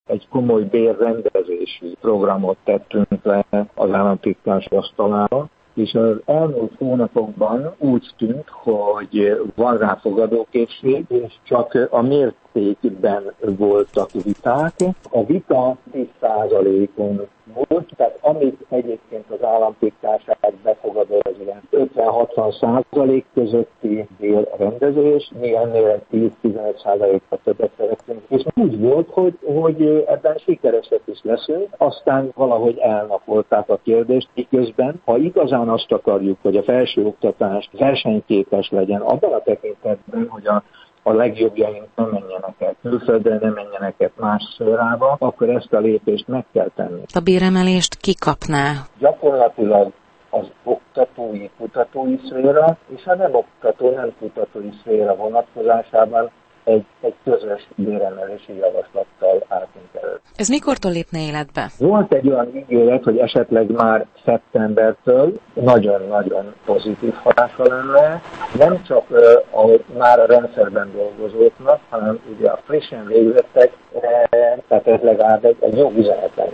egy komoly bérrendezési programot tettünk le az államtitkár asztalára, és az elmúlt hónapokban úgy tűnt, hogy van rá fogadókészség, és csak a mértékben voltak viták. A vita 10%-on volt, tehát amit egyébként az államtitkárság befogadott, az ilyen 50-60% közötti bérrendezés, mi ennél 10-15%-ra többet szeretünk. És úgy volt, hogy ebben sikeresek is leszünk, aztán valahogy elnapolták a kérdést, miközben, ha igazán azt akarjuk, hogy a felsőoktatás versenyképes legyen, abban a tekintetben, hogy a legjobbjaink nem menjenek el külföldre, nem menjenek el más szférába, akkor ezt a lépést meg kell tenni. A béremelést ki kapná? Gyakorlatilag az oktatói, kutatói szféra, és a nem oktató, nem kutatói szféra vonatkozásában egy közös béremelési javaslattal álltunk elő. Ez mikortól lépne életbe? Volt egy olyan ígéret, hogy esetleg már szeptembertől nagyon-nagyon pozitív hatása lenne, nem csak már a rendszerben dolgozóknak, hanem ugye a frissen végzettek, tehát ez legalább egy jó üzenet lenne.